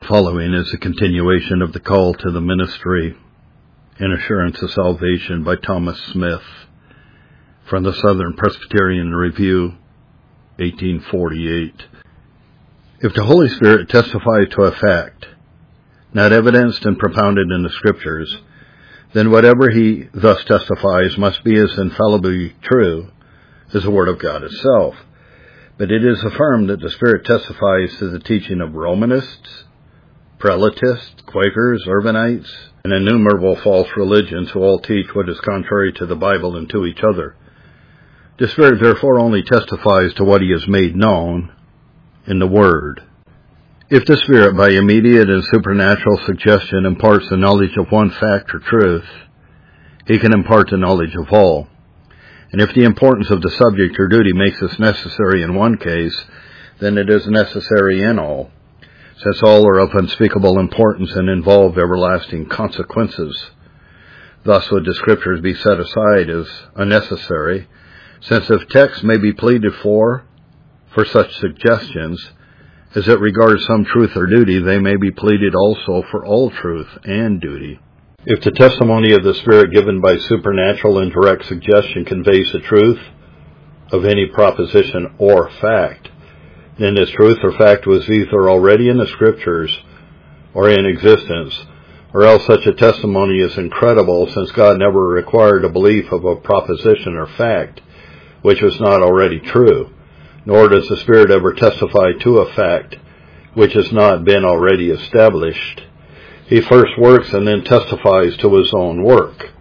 following is a continuation of the Call to the Ministry and Assurance of Salvation by Thomas Smith from the Southern Presbyterian Review, 1848. If the Holy Spirit testifies to a fact, not evidenced and propounded in the Scriptures, then whatever he thus testifies must be as infallibly true as the Word of God itself. But it is affirmed that the Spirit testifies to the teaching of Romanists, Prelatists, Quakers, Urbanites, and innumerable false religions who all teach what is contrary to the Bible and to each other. The Spirit therefore only testifies to what he has made known in the Word. If the Spirit by immediate and supernatural suggestion imparts the knowledge of one fact or truth, he can impart the knowledge of all. And if the importance of the subject or duty makes this necessary in one case, then it is necessary in all, since all are of unspeakable importance and involve everlasting consequences. Thus would the Scriptures be set aside as unnecessary, since if texts may be pleaded for such suggestions, as it regards some truth or duty, they may be pleaded also for all truth and duty. If the testimony of the Spirit given by supernatural and direct suggestion conveys the truth of any proposition or fact, then this truth or fact was either already in the Scriptures or in existence, or else such a testimony is incredible, since God never required a belief of a proposition or fact which was not already true, nor does the Spirit ever testify to a fact which has not been already established. He first works and then testifies to his own work.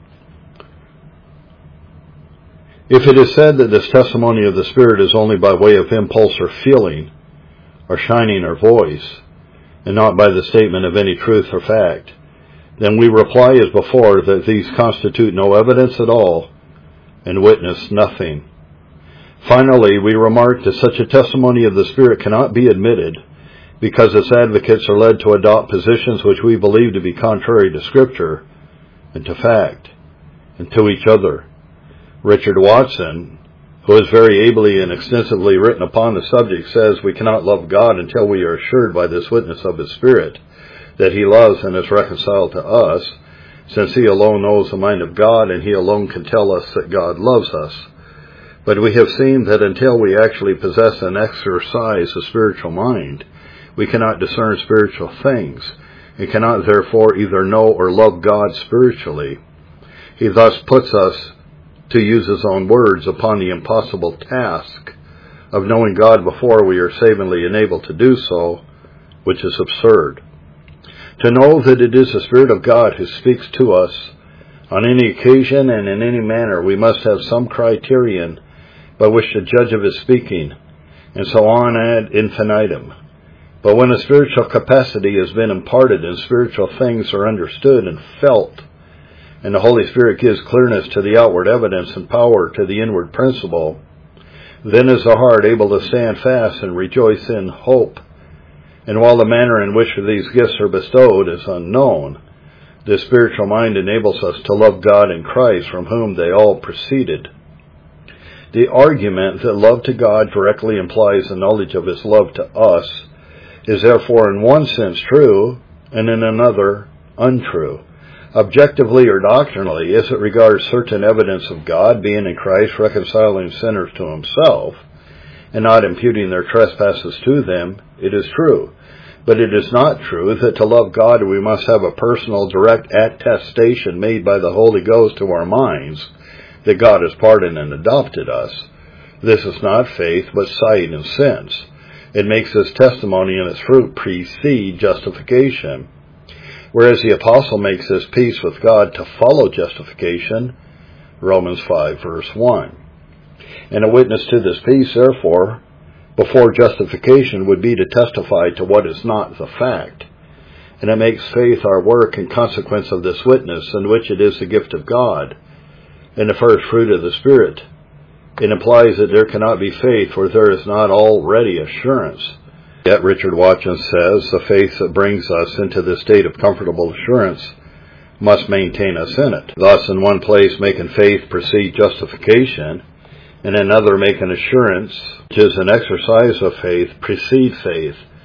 If it is said that this testimony of the Spirit is only by way of impulse or feeling, or shining or voice, and not by the statement of any truth or fact, then we reply as before that these constitute no evidence at all and witness nothing. Finally, we remark that such a testimony of the Spirit cannot be admitted, because its advocates are led to adopt positions which we believe to be contrary to Scripture, and to fact, and to each other. Richard Watson, who has very ably and extensively written upon the subject, says we cannot love God until we are assured by this witness of His Spirit that He loves and is reconciled to us, since He alone knows the mind of God, and He alone can tell us that God loves us. But we have seen that until we actually possess and exercise a spiritual mind, we cannot discern spiritual things, and cannot therefore either know or love God spiritually. He thus puts us, to use his own words, upon the impossible task of knowing God before we are savingly enabled to do so, which is absurd. To know that it is the Spirit of God who speaks to us on any occasion and in any manner, we must have some criterion by which to judge of his speaking, and so on ad infinitum. But when a spiritual capacity has been imparted and spiritual things are understood and felt, and the Holy Spirit gives clearness to the outward evidence and power to the inward principle, then is the heart able to stand fast and rejoice in hope. And while the manner in which these gifts are bestowed is unknown, this spiritual mind enables us to love God and Christ, from whom they all proceeded. The argument that love to God directly implies the knowledge of His love to us is therefore in one sense true, and in another untrue. Objectively or doctrinally, as it regards certain evidence of God being in Christ reconciling sinners to Himself, and not imputing their trespasses to them, it is true. But it is not true that to love God we must have a personal direct attestation made by the Holy Ghost to our minds that God has pardoned and adopted us. This is not faith, but sight and sense. It makes this testimony and its fruit precede justification. Whereas the apostle makes this peace with God to follow justification, Romans 5 verse 1. And a witness to this peace, therefore, before justification would be to testify to what is not the fact. And it makes faith our work in consequence of this witness, in which it is the gift of God, and the first fruit of the Spirit. It implies that there cannot be faith where there is not already assurance. Yet Richard Watson says the faith that brings us into this state of comfortable assurance must maintain us in it. Thus, in one place, making faith precede justification, and another making assurance, which is an exercise of faith, precede faith.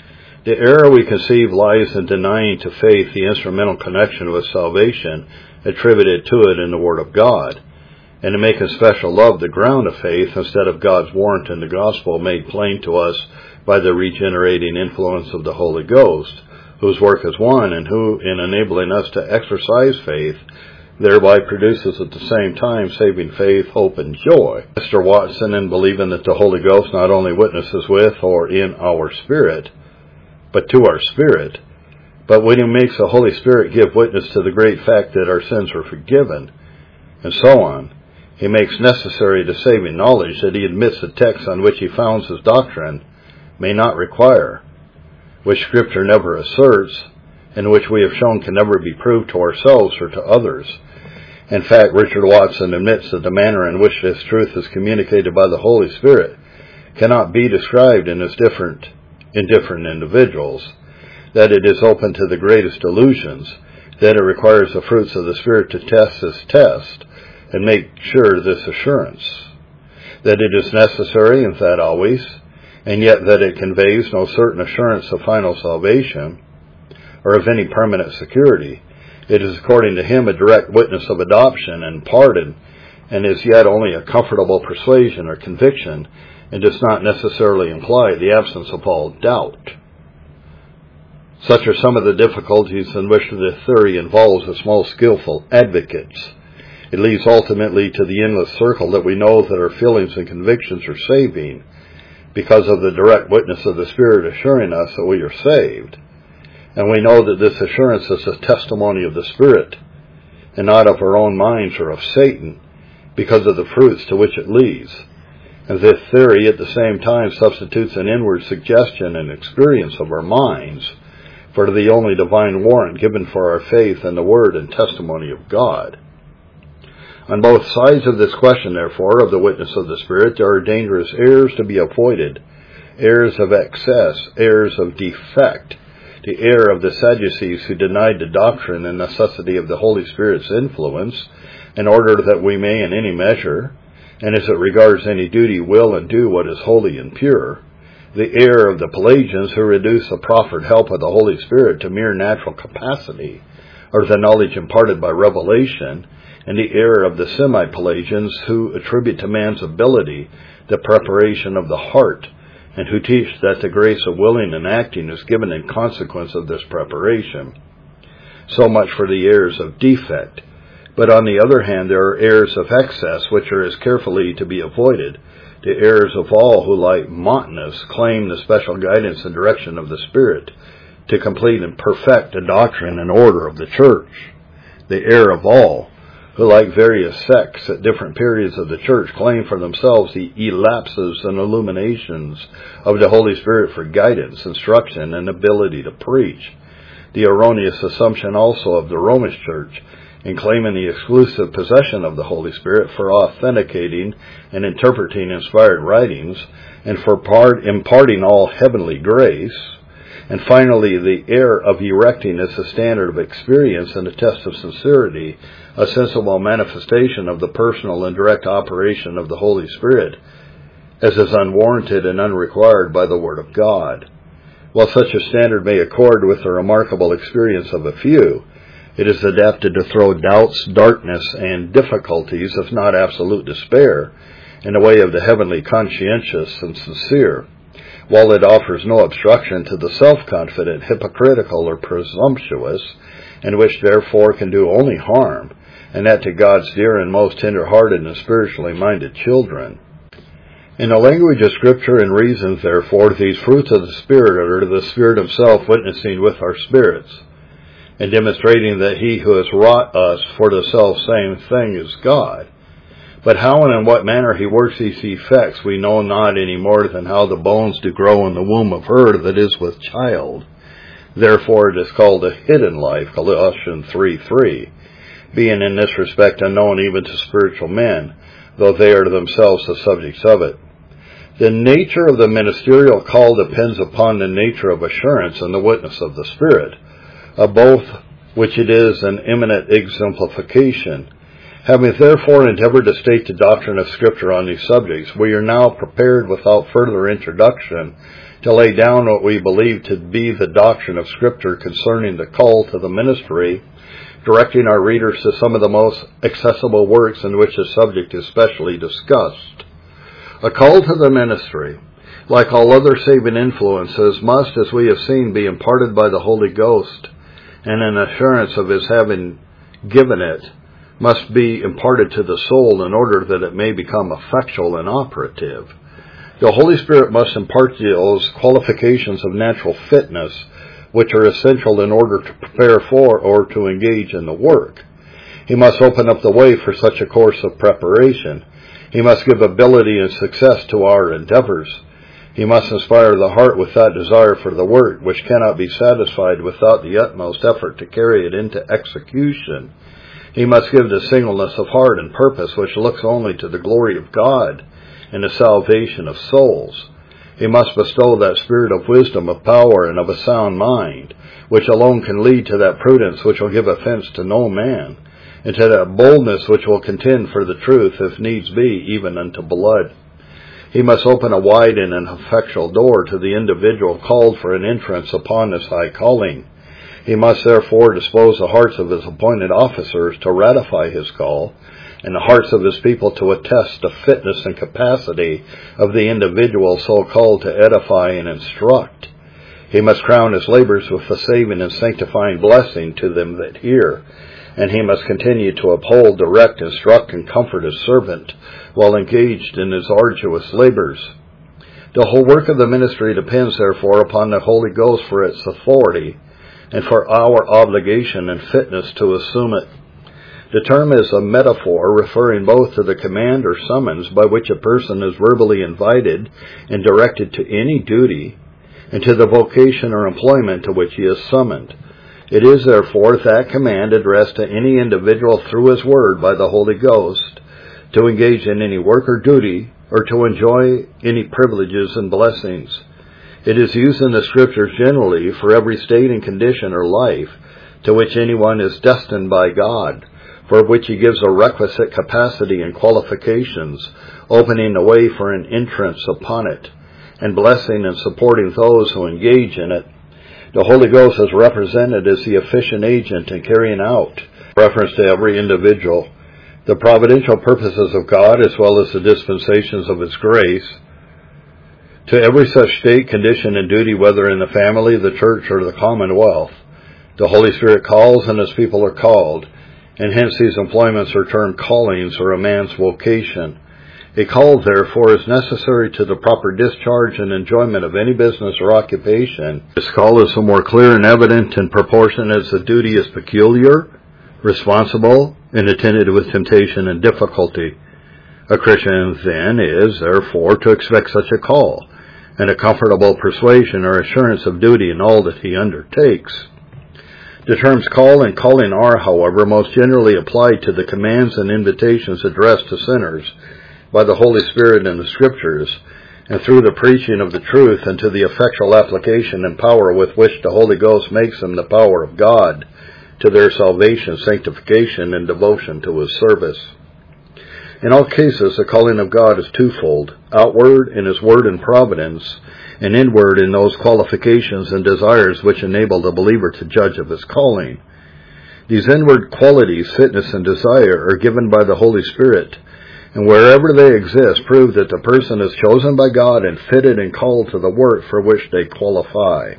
The error we conceive lies in denying to faith the instrumental connection with salvation attributed to it in the Word of God, and to make in special love the ground of faith instead of God's warrant in the gospel made plain to us by the regenerating influence of the Holy Ghost, whose work is one, and who, in enabling us to exercise faith, thereby produces at the same time saving faith, hope, and joy. Mr. Watson, in believing that the Holy Ghost not only witnesses with or in our spirit, but to our spirit, but when he makes the Holy Spirit give witness to the great fact that our sins are forgiven, and so on, he makes necessary the saving knowledge that he admits the text on which he founds his doctrine may not require, which Scripture never asserts, and which we have shown can never be proved to ourselves or to others. In fact, Richard Watson admits that the manner in which this truth is communicated by the Holy Spirit cannot be described in different individuals, that it is open to the greatest illusions, that it requires the fruits of the Spirit to test this test, and make sure this assurance, that it is necessary and that always, and yet that it conveys no certain assurance of final salvation, or of any permanent security. It is according to him a direct witness of adoption and pardon, and is yet only a comfortable persuasion or conviction, and does not necessarily imply the absence of all doubt. Such are some of the difficulties in which the theory involves the small skillful advocates. It leads ultimately to the endless circle that we know that our feelings and convictions are saving, because of the direct witness of the Spirit assuring us that we are saved. And we know that this assurance is a testimony of the Spirit, and not of our own minds or of Satan, because of the fruits to which it leads. And this theory at the same time substitutes an inward suggestion and experience of our minds for the only divine warrant given for our faith in the Word and testimony of God. On both sides of this question, therefore, of the witness of the Spirit, there are dangerous errors to be avoided, errors of excess, errors of defect, the error of the Sadducees who denied the doctrine and necessity of the Holy Spirit's influence, in order that we may in any measure, and as it regards any duty, will and do what is holy and pure, the error of the Pelagians who reduce the proffered help of the Holy Spirit to mere natural capacity, or the knowledge imparted by revelation, and the error of the semi-Pelagians who attribute to man's ability the preparation of the heart, and who teach that the grace of willing and acting is given in consequence of this preparation. So much for the errors of defect. But on the other hand, there are errors of excess, which are as carefully to be avoided, the errors of all who, like Montanus, claim the special guidance and direction of the Spirit to complete and perfect the doctrine and order of the Church. The error of all who, like various sects at different periods of the Church, claim for themselves the elapses and illuminations of the Holy Spirit for guidance, instruction, and ability to preach. The erroneous assumption also of the Romish Church in claiming the exclusive possession of the Holy Spirit for authenticating and interpreting inspired writings, and for imparting all heavenly grace. And finally, the error of erecting as a standard of experience and a test of sincerity a sensible manifestation of the personal and direct operation of the Holy Spirit, as is unwarranted and unrequired by the Word of God. While such a standard may accord with the remarkable experience of a few, it is adapted to throw doubts, darkness, and difficulties, if not absolute despair, in the way of the heavenly conscientious and sincere, while it offers no obstruction to the self-confident, hypocritical, or presumptuous, and which therefore can do only harm, and that to God's dear and most tender-hearted and spiritually minded children. In the language of Scripture and reasons, therefore, these fruits of the Spirit are the Spirit Himself witnessing with our spirits, and demonstrating that He who has wrought us for the self-same thing is God. But how and in what manner He works these effects we know not any more than how the bones do grow in the womb of her that is with child. Therefore it is called a hidden life, Colossians 3:3, being in this respect unknown even to spiritual men, though they are themselves the subjects of it. The nature of the ministerial call depends upon the nature of assurance and the witness of the Spirit, of both which it is an eminent exemplification, Having therefore endeavored to state the doctrine of Scripture on these subjects, we are now prepared without further introduction to lay down what we believe to be the doctrine of Scripture concerning the call to the ministry, directing our readers to some of the most accessible works in which the subject is specially discussed. A call to the ministry, like all other saving influences, must, as we have seen, be imparted by the Holy Ghost, and an assurance of His having given it must be imparted to the soul in order that it may become effectual and operative. The Holy Spirit must impart those qualifications of natural fitness which are essential in order to prepare for or to engage in the work. He must open up the way for such a course of preparation. He must give ability and success to our endeavors. He must inspire the heart with that desire for the work which cannot be satisfied without the utmost effort to carry it into execution. He must give the singleness of heart and purpose which looks only to the glory of God and the salvation of souls. He must bestow that spirit of wisdom, of power, and of a sound mind, which alone can lead to that prudence which will give offense to no man, and to that boldness which will contend for the truth, if needs be, even unto blood. He must open a wide and an effectual door to the individual called for an entrance upon this high calling. He must therefore dispose the hearts of his appointed officers to ratify his call, and the hearts of his people to attest the fitness and capacity of the individual so called to edify and instruct. He must crown his labors with the saving and sanctifying blessing to them that hear, and he must continue to uphold, direct, instruct, and comfort his servant while engaged in his arduous labors. The whole work of the ministry depends, therefore, upon the Holy Ghost for its authority, and for our obligation and fitness to assume it. The term is a metaphor referring both to the command or summons by which a person is verbally invited and directed to any duty, and to the vocation or employment to which he is summoned. It is therefore that command addressed to any individual through his word by the Holy Ghost to engage in any work or duty, or to enjoy any privileges and blessings. It is used in the Scriptures generally for every state and condition or life to which anyone is destined by God, for which He gives a requisite capacity and qualifications, opening the way for an entrance upon it, and blessing and supporting those who engage in it. The Holy Ghost is represented as the efficient agent in carrying out, reference to every individual, the providential purposes of God as well as the dispensations of His grace, to every such state, condition, and duty, whether in the family, the church, or the commonwealth. The Holy Spirit calls, and His people are called, and hence these employments are termed callings, or a man's vocation. A call, therefore, is necessary to the proper discharge and enjoyment of any business or occupation. This call is the more clear and evident in proportion as the duty is peculiar, responsible, and attended with temptation and difficulty. A Christian, then, is, therefore, to expect such a call, and a comfortable persuasion or assurance of duty in all that he undertakes. The terms call and calling are, however, most generally applied to the commands and invitations addressed to sinners by the Holy Spirit in the Scriptures, and through the preaching of the truth, and to the effectual application and power with which the Holy Ghost makes them the power of God to their salvation, sanctification, and devotion to His service. In all cases, the calling of God is twofold: outward in His word and providence, and inward in those qualifications and desires which enable the believer to judge of his calling. These inward qualities, fitness and desire, are given by the Holy Spirit, and wherever they exist, prove that the person is chosen by God and fitted and called to the work for which they qualify.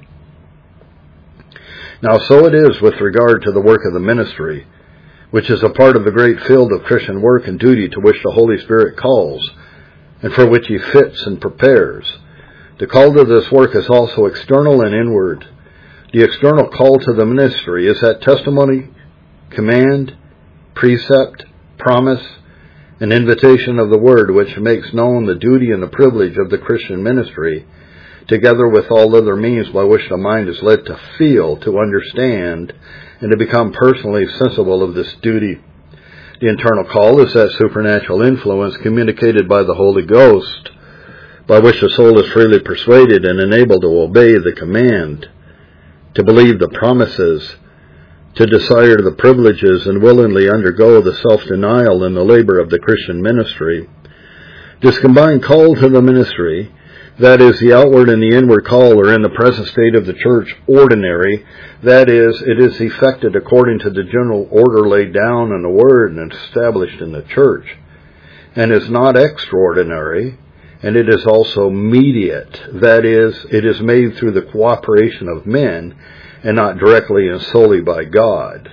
Now, so it is with regard to the work of the ministry, which is a part of the great field of Christian work and duty to which the Holy Spirit calls, and for which He fits and prepares. The call to this work is also external and inward. The external call to the ministry is that testimony, command, precept, promise, and invitation of the Word which makes known the duty and the privilege of the Christian ministry, together with all other means by which the mind is led to feel, to understand, and to become personally sensible of this duty. The internal call is that supernatural influence communicated by the Holy Ghost, by which the soul is freely persuaded and enabled to obey the command, to believe the promises, to desire the privileges and willingly undergo the self-denial and the labor of the Christian ministry. This combined call to the ministry, that is, the outward and the inward call, are in the present state of the church ordinary, that is, it is effected according to the general order laid down in the Word and established in the church, and is not extraordinary, and it is also mediate, that is, it is made through the cooperation of men, and not directly and solely by God.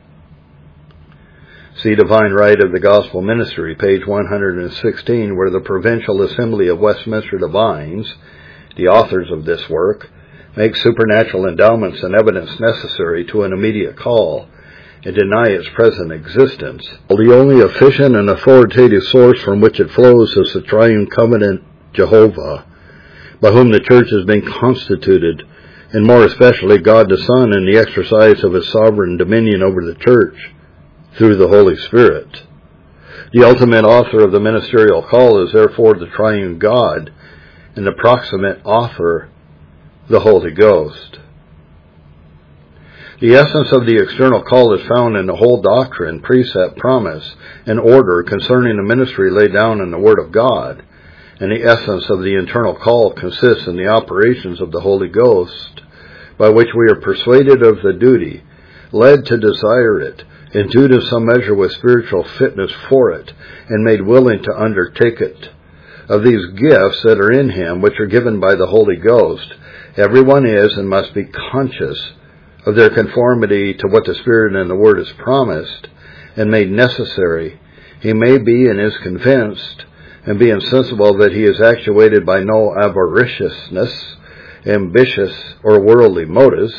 See Divine Right of the Gospel Ministry, page 116, where the Provincial Assembly of Westminster Divines, the authors of this work, make supernatural endowments and evidence necessary to an immediate call, and deny its present existence. The only efficient and authoritative source from which it flows is the Triune Covenant Jehovah, by whom the Church has been constituted, and more especially God the Son in the exercise of His sovereign dominion over the Church, through the Holy Spirit. The ultimate author of the ministerial call is therefore the Triune God, and the proximate author, the Holy Ghost. The essence of the external call is found in the whole doctrine, precept, promise, and order concerning the ministry laid down in the Word of God, and the essence of the internal call consists in the operations of the Holy Ghost, by which we are persuaded of the duty, led to desire it, endued in some measure with spiritual fitness for it, and made willing to undertake it. Of these gifts that are in him, which are given by the Holy Ghost, everyone is and must be conscious of their conformity to what the Spirit and the Word has promised and made necessary. He may be and is convinced, and be insensible that he is actuated by no avariciousness, ambitious, or worldly motives,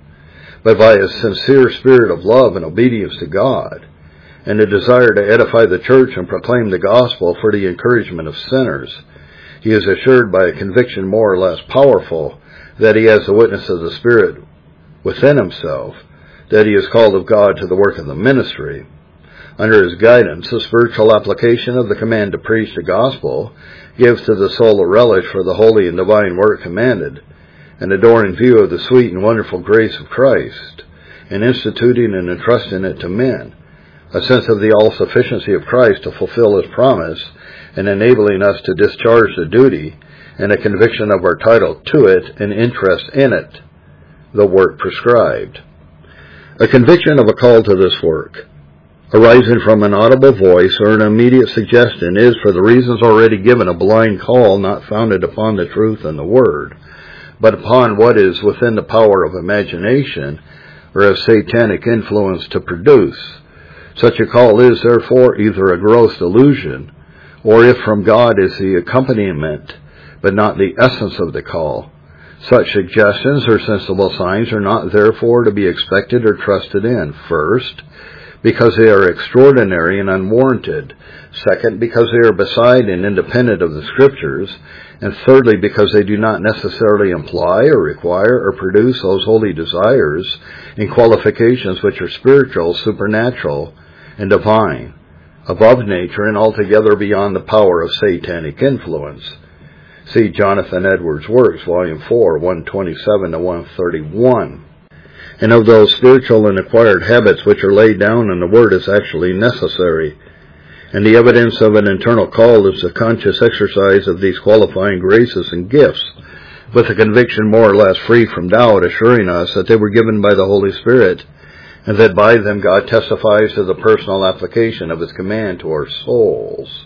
but by a sincere spirit of love and obedience to God, and a desire to edify the church and proclaim the gospel for the encouragement of sinners. He is assured by a conviction more or less powerful that he has the witness of the Spirit within himself, that he is called of God to the work of the ministry. Under his guidance, the spiritual application of the command to preach the gospel gives to the soul a relish for the holy and divine work commanded, an adoring view of the sweet and wonderful grace of Christ, and instituting and entrusting it to men, a sense of the all-sufficiency of Christ to fulfill His promise, and enabling us to discharge the duty, and a conviction of our title to it and interest in it, the work prescribed. A conviction of a call to this work, arising from an audible voice or an immediate suggestion, is, for the reasons already given, a blind call not founded upon the truth and the Word, but upon what is within the power of imagination or of satanic influence to produce. Such a call is, therefore, either a gross delusion, or if from God is the accompaniment, but not the essence of the call. Such suggestions or sensible signs are not therefore to be expected or trusted in. First, because they are extraordinary and unwarranted. Second, because they are beside and independent of the Scriptures. And thirdly, because they do not necessarily imply or require or produce those holy desires and qualifications which are spiritual, supernatural, and divine, above nature and altogether beyond the power of satanic influence. See Jonathan Edwards' Works, Volume 4, 127 to 131. And of those spiritual and acquired habits which are laid down in the Word is actually necessary. And the evidence of an internal call is the conscious exercise of these qualifying graces and gifts, with a conviction more or less free from doubt, assuring us that they were given by the Holy Spirit, and that by them God testifies to the personal application of His command to our souls.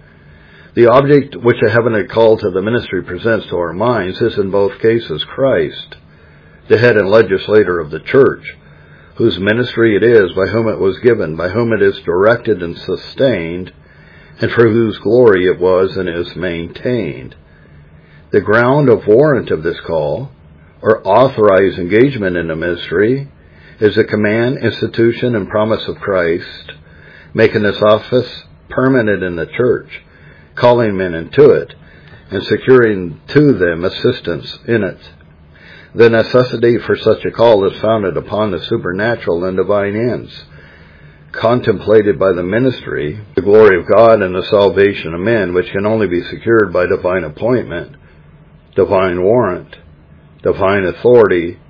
The object which a heavenly call to the ministry presents to our minds is in both cases Christ, the head and legislator of the church, whose ministry it is, by whom it was given, by whom it is directed and sustained, and for whose glory it was and is maintained. The ground of warrant of this call, or authorized engagement in the ministry, is the command, institution, and promise of Christ, making this office permanent in the church, calling men into it, and securing to them assistance in it. The necessity for such a call is founded upon the supernatural and divine ends contemplated by the ministry, the glory of God and the salvation of men, which can only be secured by divine appointment, divine warrant, divine authority,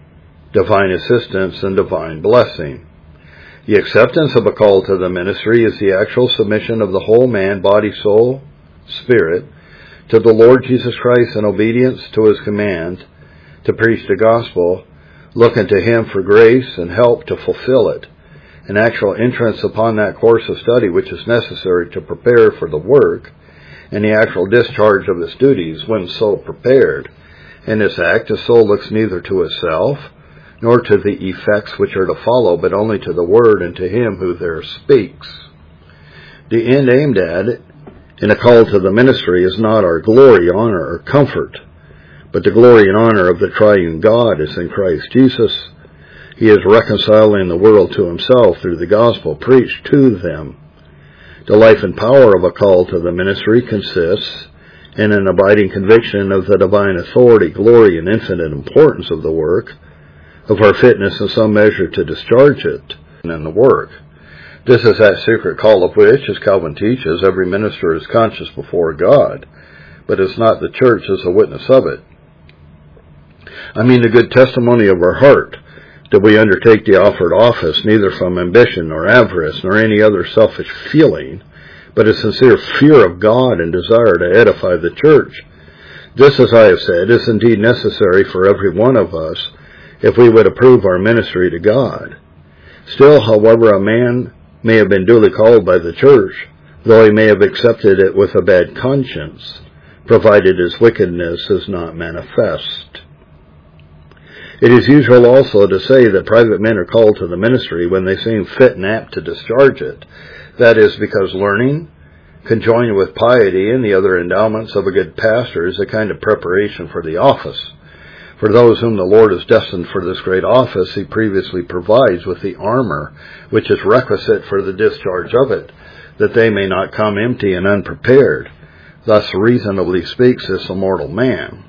divine assistance, and divine blessing. The acceptance of a call to the ministry is the actual submission of the whole man, body, soul, spirit, to the Lord Jesus Christ in obedience to his command to preach the gospel, looking to him for grace and help to fulfill it, an actual entrance upon that course of study which is necessary to prepare for the work, and the actual discharge of its duties when so prepared. In this act, the soul looks neither to itself, nor to the effects which are to follow, but only to the word and to him who there speaks. The end aimed at in a call to the ministry is not our glory, honor, or comfort, but the glory and honor of the triune God is in Christ Jesus. He is reconciling the world to himself through the gospel preached to them. The life and power of a call to the ministry consists in an abiding conviction of the divine authority, glory, and infinite importance of the work, of our fitness in some measure to discharge it in the work. This is that secret call of which, as Calvin teaches, every minister is conscious before God, but is not the church as a witness of it. I mean the good testimony of our heart, that we undertake the offered office neither from ambition nor avarice nor any other selfish feeling, but a sincere fear of God and desire to edify the church. This, as I have said, is indeed necessary for every one of us, if we would approve our ministry to God. Still, however, a man may have been duly called by the church, though he may have accepted it with a bad conscience, provided his wickedness is not manifest. It is usual also to say that private men are called to the ministry when they seem fit and apt to discharge it. That is because learning, conjoined with piety and the other endowments of a good pastor, is a kind of preparation for the office. For those whom the Lord has destined for this great office, he previously provides with the armor which is requisite for the discharge of it, that they may not come empty and unprepared. Thus reasonably speaks this immortal man.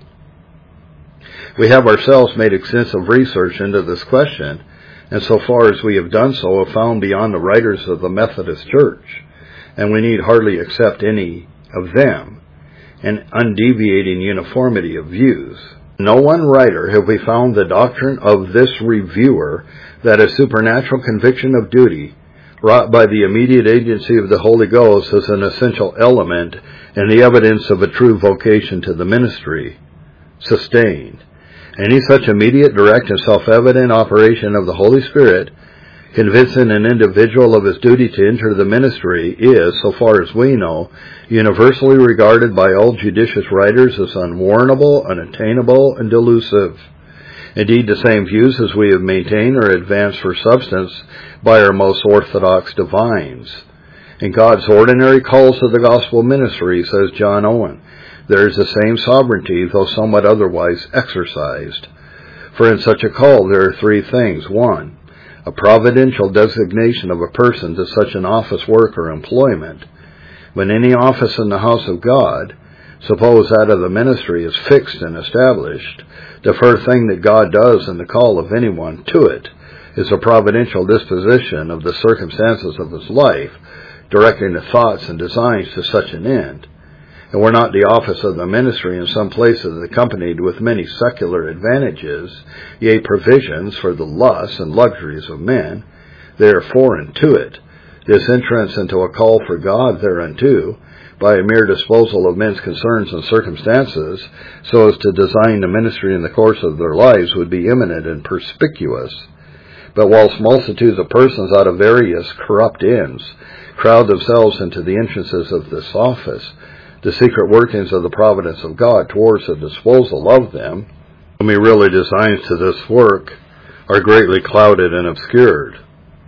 We have ourselves made extensive research into this question, and so far as we have done so, have found beyond the writers of the Methodist Church, and we need hardly accept any of them, an undeviating uniformity of views. No one writer have we found the doctrine of this reviewer that a supernatural conviction of duty, wrought by the immediate agency of the Holy Ghost, is an essential element in the evidence of a true vocation to the ministry, sustained. Any such immediate, direct, and self-evident operation of the Holy Spirit, convincing an individual of his duty to enter the ministry, is, so far as we know, universally regarded by all judicious writers as unwarrantable, unattainable, and delusive. Indeed, the same views as we have maintained are advanced for substance by our most orthodox divines. In God's ordinary calls to the gospel ministry, says John Owen, there is the same sovereignty, though somewhat otherwise exercised. For in such a call there are three things. 1, a providential designation of a person to such an office, work, or employment. When any office in the house of God, suppose that of the ministry, is fixed and established, the first thing that God does in the call of anyone to it is a providential disposition of the circumstances of his life, directing the thoughts and designs to such an end. And were not the office of the ministry in some places accompanied with many secular advantages, yea, provisions for the lusts and luxuries of men, they are foreign to it. This entrance into a call for God thereunto, by a mere disposal of men's concerns and circumstances, so as to design the ministry in the course of their lives, would be eminent and perspicuous. But whilst multitudes of persons out of various corrupt ends crowd themselves into the entrances of this office, the secret workings of the providence of God towards the disposal of them, whom he really designs to this work, are greatly clouded and obscured.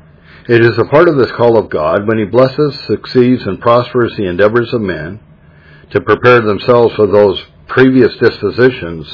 It is a part of this call of God, when he blesses, succeeds, and prospers the endeavors of men, to prepare themselves for those previous dispositions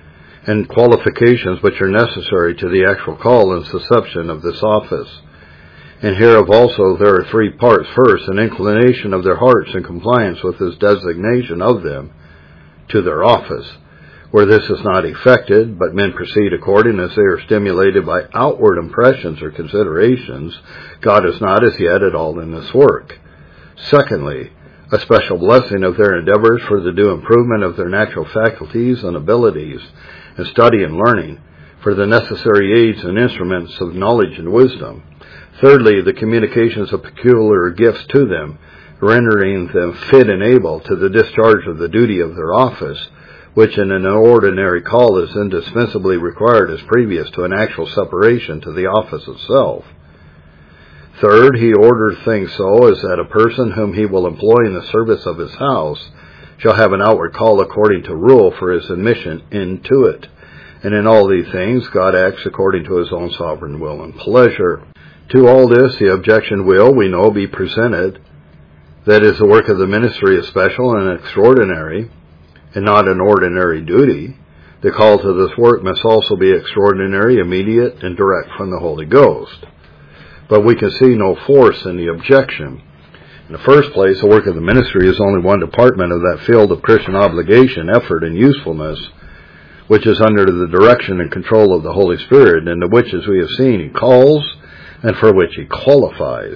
and qualifications which are necessary to the actual call and susception of this office. And hereof also there are three parts. First, an inclination of their hearts in compliance with his designation of them to their office. Where this is not effected, but men proceed according as they are stimulated by outward impressions or considerations, God is not as yet at all in this work. Secondly, a special blessing of their endeavors for the due improvement of their natural faculties and abilities in study and learning, for the necessary aids and instruments of knowledge and wisdom. Thirdly, the communications of peculiar gifts to them, rendering them fit and able to the discharge of the duty of their office, which in an ordinary call is indispensably required as previous to an actual separation to the office itself. Third, he ordered things so as that a person whom he will employ in the service of his house shall have an outward call according to rule for his admission into it. And in all these things, God acts according to his own sovereign will and pleasure. To all this, the objection will, we know, be presented. That is, the work of the ministry is special and extraordinary, and not an ordinary duty. The call to this work must also be extraordinary, immediate, and direct from the Holy Ghost. But we can see no force in the objection. In the first place, the work of the ministry is only one department of that field of Christian obligation, effort, and usefulness, which is under the direction and control of the Holy Spirit, and to which, as we have seen, he calls, and for which he qualifies.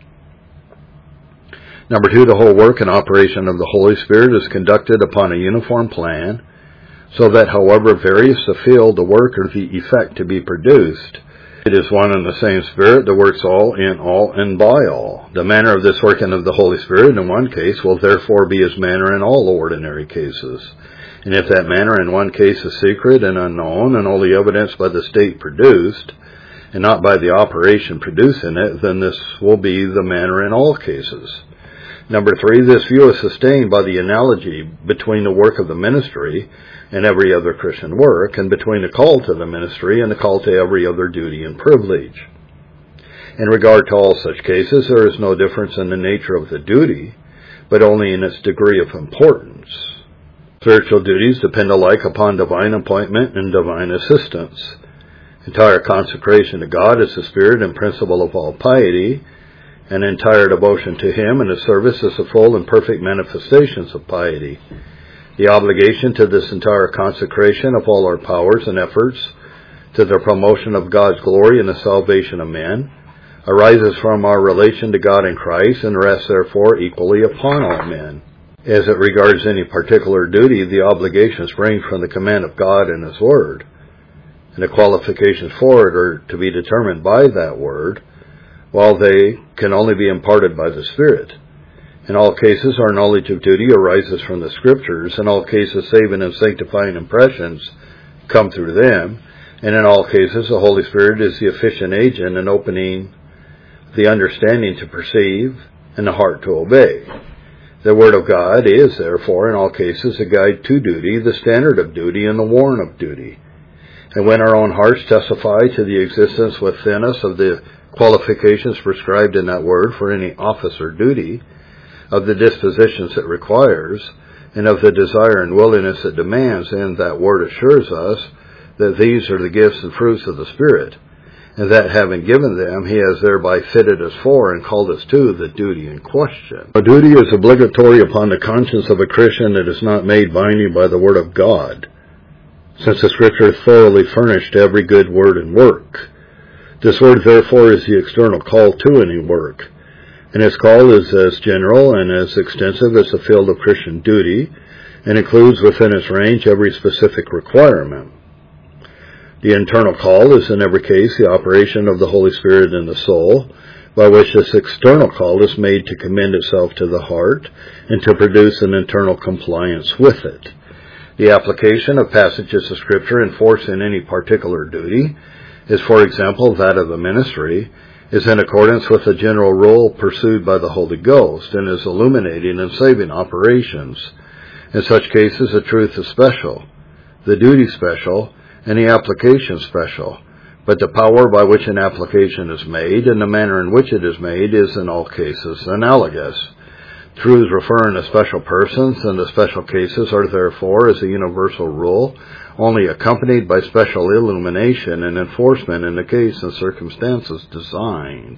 Number 2, the whole work and operation of the Holy Spirit is conducted upon a uniform plan, so that however various the field, the work, or the effect to be produced, it is one and the same Spirit that works all, and by all. The manner of this working of the Holy Spirit in one case will therefore be his manner in all ordinary cases. And if that manner in one case is secret and unknown, and only evidenced by the state produced, and not by the operation producing it, then this will be the manner in all cases. Number 3, this view is sustained by the analogy between the work of the ministry and every other Christian work, and between the call to the ministry and the call to every other duty and privilege. In regard to all such cases, there is no difference in the nature of the duty, but only in its degree of importance. Spiritual duties depend alike upon divine appointment and divine assistance. Entire consecration to God is the spirit and principle of all piety, and entire devotion to him and his service is the full and perfect manifestations of piety. The obligation to this entire consecration of all our powers and efforts to the promotion of God's glory and the salvation of men arises from our relation to God in Christ, and rests therefore equally upon all men. As it regards any particular duty, the obligation springs from the command of God and his word, and the qualifications for it are to be determined by that word, while they can only be imparted by the Spirit. In all cases, our knowledge of duty arises from the Scriptures. In all cases, saving and sanctifying impressions come through them. And in all cases, the Holy Spirit is the efficient agent in opening the understanding to perceive and the heart to obey. The Word of God is, therefore, in all cases, a guide to duty, the standard of duty, and the warrant of duty. And when our own hearts testify to the existence within us of the qualifications prescribed in that word for any office or duty, of the dispositions it requires, and of the desire and willingness it demands, and that word assures us that these are the gifts and fruits of the Spirit, and that having given them, he has thereby fitted us for and called us to the duty in question. A duty is obligatory upon the conscience of a Christian that is not made binding by the Word of God, since the Scripture is thoroughly furnished to every good word and work. This word, therefore, is the external call to any work, and its call is as general and as extensive as the field of Christian duty, and includes within its range every specific requirement. The internal call is in every case the operation of the Holy Spirit in the soul, by which this external call is made to commend itself to the heart, and to produce an internal compliance with it. The application of passages of Scripture enforcing any particular duty is, for example, that of the ministry, is in accordance with the general rule pursued by the Holy Ghost, and is illuminating and saving operations. In such cases, the truth is special, the duty special, and the application special, but the power by which an application is made and the manner in which it is made is in all cases analogous. Truths referring to special persons and the special cases are therefore, as a universal rule, only accompanied by special illumination and enforcement in the case and circumstances designed.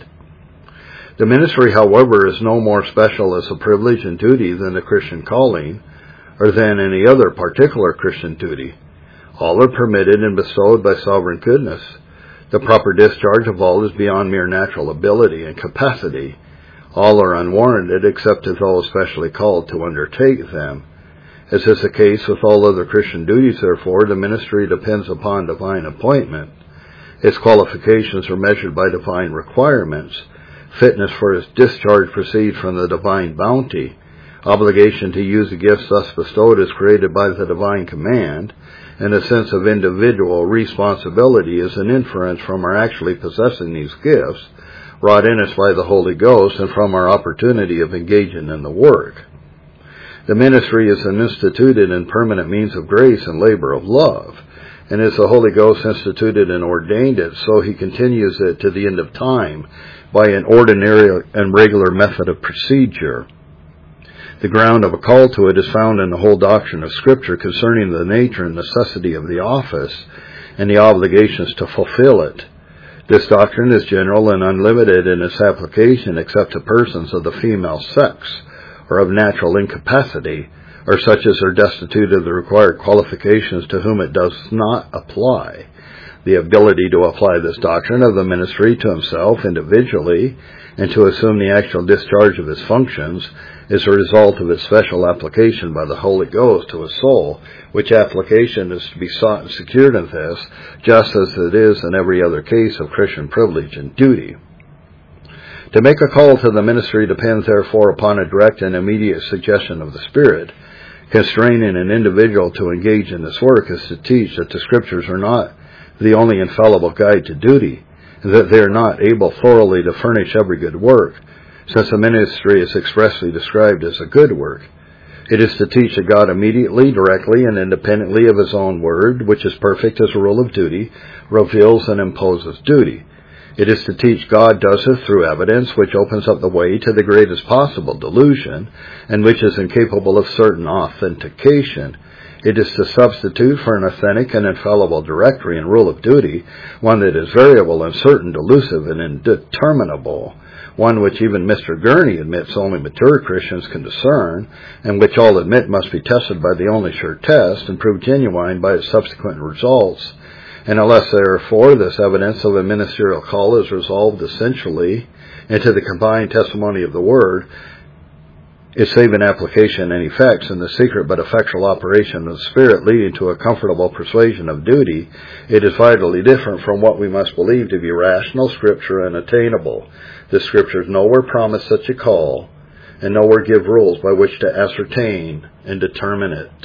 The ministry, however, is no more special as a privilege and duty than the Christian calling, or than any other particular Christian duty. All are permitted and bestowed by sovereign goodness. The proper discharge of all is beyond mere natural ability and capacity. All are unwarranted except to those specially called to undertake them. As is the case with all other Christian duties, therefore, the ministry depends upon divine appointment. Its qualifications are measured by divine requirements. Fitness for its discharge proceeds from the divine bounty. Obligation to use the gifts thus bestowed is created by the divine command, and a sense of individual responsibility is an inference from our actually possessing these gifts, wrought in us by the Holy Ghost, and from our opportunity of engaging in the work. The ministry is an instituted and permanent means of grace and labor of love, and as the Holy Ghost instituted and ordained it, so he continues it to the end of time by an ordinary and regular method of procedure. The ground of a call to it is found in the whole doctrine of Scripture concerning the nature and necessity of the office and the obligations to fulfill it. This doctrine is general and unlimited in its application except to persons of the female sex or of natural incapacity, or such as are destitute of the required qualifications to whom it does not apply. The ability to apply this doctrine of the ministry to himself individually and to assume the actual discharge of his functions is a result of its special application by the Holy Ghost to a soul, which application is to be sought and secured in this, just as it is in every other case of Christian privilege and duty. To make a call to the ministry depends therefore upon a direct and immediate suggestion of the Spirit. Constraining an individual to engage in this work is to teach that the Scriptures are not the only infallible guide to duty, and that they are not able thoroughly to furnish every good work, since the ministry is expressly described as a good work. It is to teach that God immediately, directly, and independently of his own word, which is perfect as a rule of duty, reveals and imposes duty. It is to teach God does it through evidence, which opens up the way to the greatest possible delusion, and which is incapable of certain authentication. It is to substitute for an authentic and infallible directory and rule of duty one that is variable, uncertain, delusive, and indeterminable, one which even Mr. Gurney admits only mature Christians can discern, and which all admit must be tested by the only sure test and proved genuine by its subsequent results. And unless, therefore, this evidence of a ministerial call is resolved essentially into the combined testimony of the Word, its saving application and effects in the secret but effectual operation of the Spirit leading to a comfortable persuasion of duty, it is vitally different from what we must believe to be rational, Scripture, and attainable. The Scriptures nowhere promise such a call, and nowhere give rules by which to ascertain and determine it.